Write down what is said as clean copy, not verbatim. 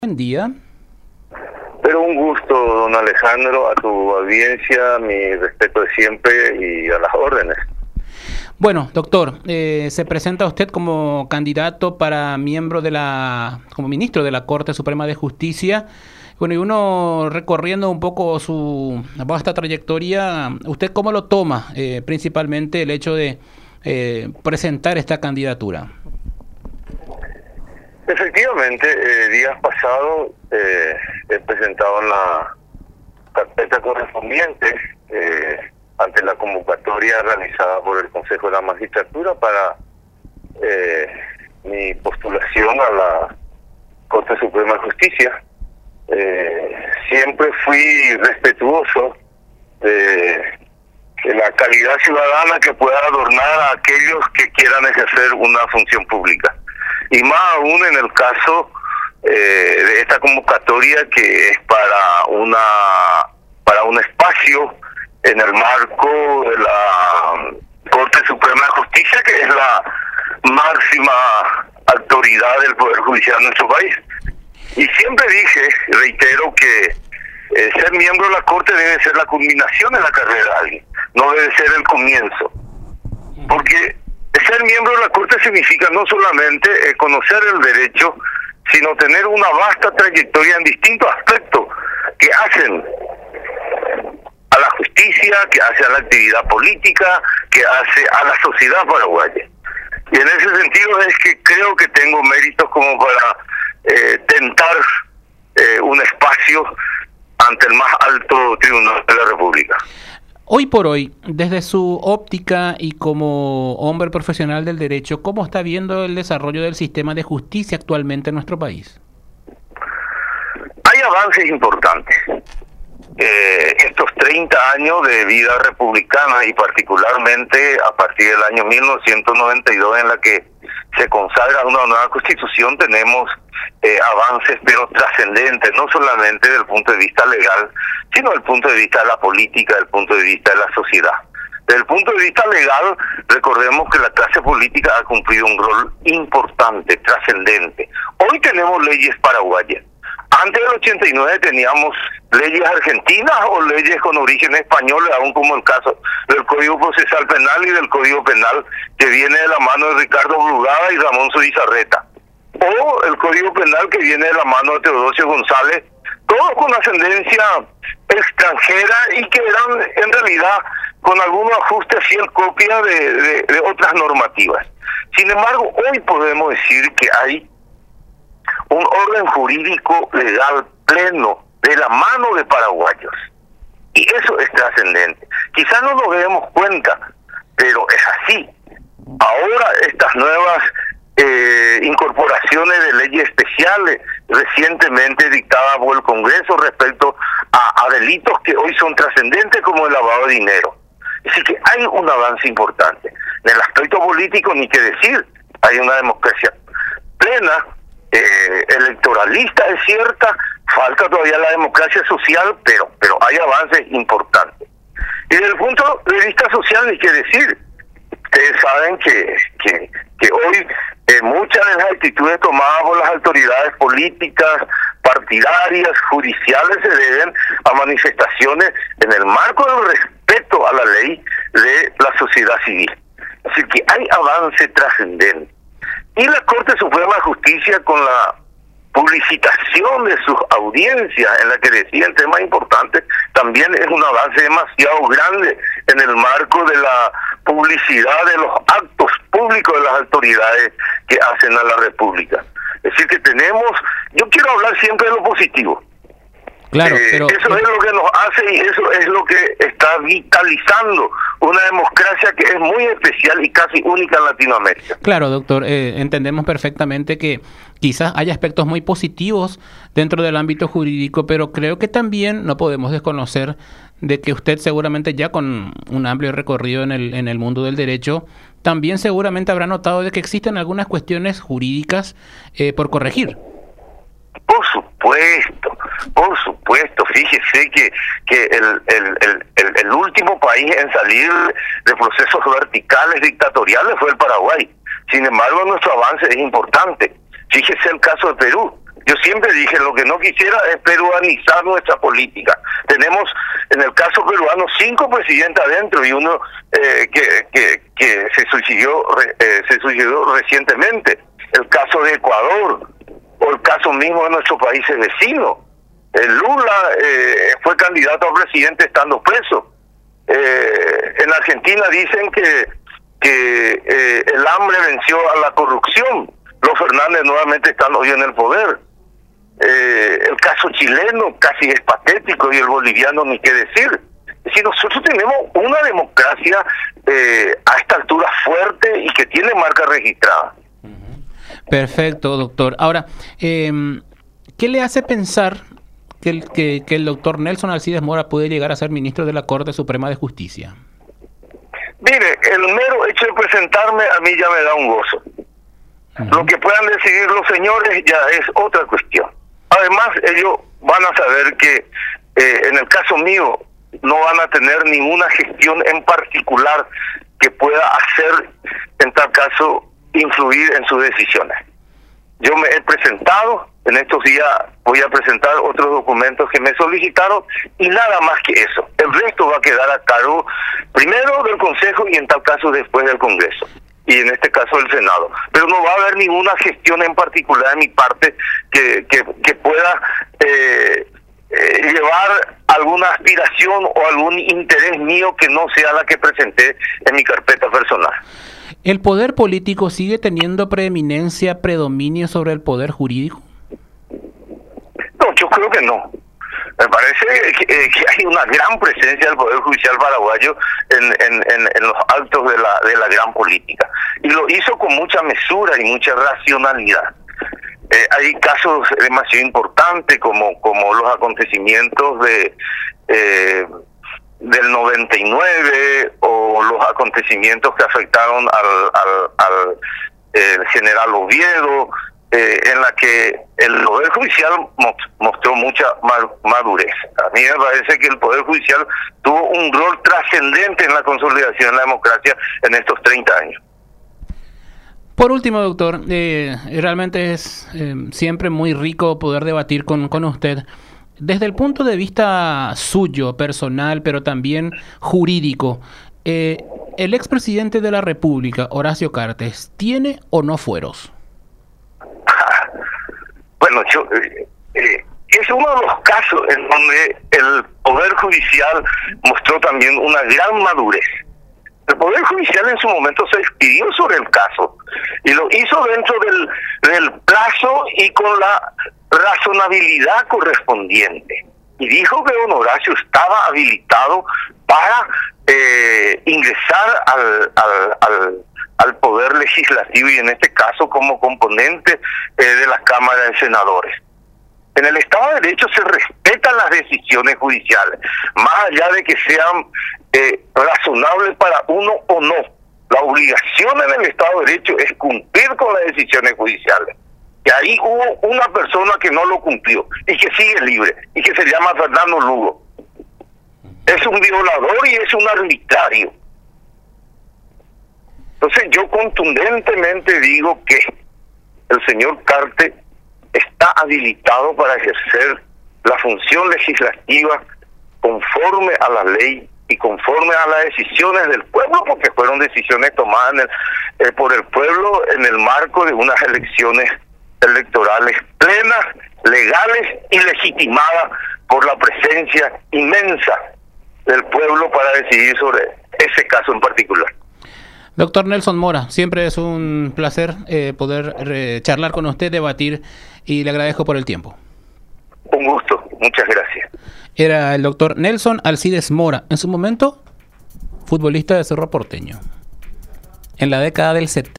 Buen día. Pero un gusto, don Alejandro, a tu audiencia, mi respeto de siempre y a las órdenes. Bueno, doctor, se presenta usted como candidato para como ministro de la Corte Suprema de Justicia. Bueno, y uno recorriendo un poco su vasta trayectoria, ¿usted cómo lo toma principalmente el hecho de presentar esta candidatura? Efectivamente, días pasados he presentado la carpeta correspondiente ante la convocatoria realizada por el Consejo de la Magistratura para mi postulación a la Corte Suprema de Justicia. Siempre fui respetuoso de la calidad ciudadana que pueda adornar a aquellos que quieran ejercer una función pública. Y más aún en el caso de esta convocatoria que es para un espacio en el marco de la Corte Suprema de Justicia, que es la máxima autoridad del Poder Judicial de nuestro país. Y siempre dije, reitero, que ser miembro de la Corte debe ser la culminación de la carrera de alguien, no debe ser el comienzo. Porque ser miembro de la Corte significa no solamente conocer el derecho, sino tener una vasta trayectoria en distintos aspectos que hacen a la justicia, que hace a la actividad política, que hace a la sociedad paraguaya. Y en ese sentido es que creo que tengo méritos como para tentar un espacio ante el más alto tribunal de la República. Hoy por hoy, desde su óptica y como hombre profesional del derecho, ¿cómo está viendo el desarrollo del sistema de justicia actualmente en nuestro país? Hay avances importantes. Estos 30 años de vida republicana y particularmente a partir del año 1992 en la que se consagra una nueva constitución, tenemos avances pero trascendentes, no solamente desde el punto de vista legal, sino desde el punto de vista de la política, desde el punto de vista de la sociedad. Desde el punto de vista legal, recordemos que la clase política ha cumplido un rol importante, trascendente. Hoy tenemos leyes paraguayas. Antes del 89 teníamos leyes argentinas o leyes con origen español, aún como el caso del Código Procesal Penal y del Código Penal que viene de la mano de Ricardo Brugada y Ramón Zubizarreta. O el Código Penal que viene de la mano de Teodosio González, todos con ascendencia extranjera y que eran en realidad con algunos ajustes fiel copia de otras normativas. Sin embargo, hoy podemos decir que hay un orden jurídico legal pleno de la mano de paraguayos. Y eso es trascendente. Quizás no nos demos cuenta, pero es así. Ahora estas nuevas incorporaciones de leyes especiales recientemente dictadas por el Congreso respecto a delitos que hoy son trascendentes como el lavado de dinero. Así que hay un avance importante. En el aspecto político ni que decir, hay una democracia plena, electoralista es cierta, falta todavía la democracia social, pero hay avances importantes. Y desde el punto de vista social ni que decir, ustedes saben que hoy muchas de las actitudes tomadas por las autoridades políticas, partidarias, judiciales se deben a manifestaciones en el marco del respeto a la ley de la sociedad civil. Así que hay avance trascendente. Y la Corte Suprema de Justicia, con la publicitación de sus audiencias en la que deciden temas importantes, también es un avance demasiado grande en el marco de la publicidad de los actos públicos de las autoridades que hacen a la República. Es decir, que tenemos, yo quiero hablar siempre de lo positivo. Claro, pero eso es lo que nos hace y eso es lo que está vitalizando una democracia que es muy especial y casi única en Latinoamérica. Claro, doctor, entendemos perfectamente que quizás haya aspectos muy positivos dentro del ámbito jurídico, pero creo que también no podemos desconocer de que usted seguramente ya con un amplio recorrido en el mundo del derecho, también seguramente habrá notado de que existen algunas cuestiones jurídicas por corregir. Por supuesto, fíjese que el último país en salir de procesos verticales dictatoriales fue el Paraguay. Sin embargo, nuestro avance es importante. Fíjese el caso de Perú. Yo siempre dije, lo que no quisiera es peruanizar nuestra política. Tenemos, en el caso peruano, 5 presidentes adentro y uno que se suicidó recientemente. El caso de Ecuador, o el caso mismo de nuestros países vecinos. Lula fue candidato a presidente estando preso. En Argentina dicen que el hambre venció a la corrupción. Los Fernández nuevamente están hoy en el poder. El caso chileno casi es patético y el boliviano ni qué decir. Es decir, nosotros tenemos una democracia a esta altura fuerte y que tiene marca registrada. Perfecto, doctor. Ahora, ¿qué le hace pensar que el doctor Nelson Alcides Mora puede llegar a ser ministro de la Corte Suprema de Justicia? Mire, el mero hecho de presentarme a mí ya me da un gozo. Lo que puedan decidir los señores ya es otra cuestión. Además, ellos van a saber que en el caso mío no van a tener ninguna gestión en particular que pueda hacer, en tal caso, influir en sus decisiones. Yo me he presentado, en estos días voy a presentar otros documentos que me solicitaron y nada más que eso. El resto va a quedar a cargo primero del Consejo y en tal caso después del Congreso. Y en este caso el Senado. Pero no va a haber ninguna gestión en particular de mi parte que pueda llevar alguna aspiración o algún interés mío que no sea la que presenté en mi carpeta personal. ¿El poder político sigue teniendo preeminencia, predominio sobre el poder jurídico? No, yo creo que no. Me parece que hay una gran presencia del Poder Judicial paraguayo en los actos de la gran política. Y lo hizo con mucha mesura y mucha racionalidad. Hay casos demasiado importantes como los acontecimientos del 99 o los acontecimientos que afectaron al general Oviedo, en la que el Poder Judicial mostró mucha madurez. A mí me parece que el Poder Judicial tuvo un rol trascendente en la consolidación de la democracia en estos 30 años. Por último, doctor, realmente es siempre muy rico poder debatir con usted. Desde el punto de vista suyo, personal, pero también jurídico, ¿el expresidente de la República, Horacio Cartes, tiene o no fueros? Bueno, es uno de los casos en donde el Poder Judicial mostró también una gran madurez. El Poder Judicial en su momento se expidió sobre el caso y lo hizo dentro del plazo y con la razonabilidad correspondiente. Y dijo que don Horacio estaba habilitado para ingresar al Poder Legislativo y en este caso como componente de la Cámara de Senadores. En el Estado de Derecho se respetan las decisiones judiciales, más allá de que sean razonables para uno o no. La obligación en el Estado de Derecho es cumplir con las decisiones judiciales. Y ahí hubo una persona que no lo cumplió y que sigue libre y que se llama Fernando Lugo. Es un violador y es un arbitrario. Entonces yo contundentemente digo que el señor Cartes está habilitado para ejercer la función legislativa conforme a la ley y conforme a las decisiones del pueblo, porque fueron decisiones tomadas por el pueblo en el marco de unas elecciones electorales plenas, legales y legitimadas por la presencia inmensa del pueblo para decidir sobre ese caso en particular. Doctor Nelson Mora, siempre es un placer poder charlar con usted, debatir, y le agradezco por el tiempo. Un gusto, muchas gracias. Era el doctor Nelson Alcides Mora, en su momento futbolista de Cerro Porteño, en la década del 70.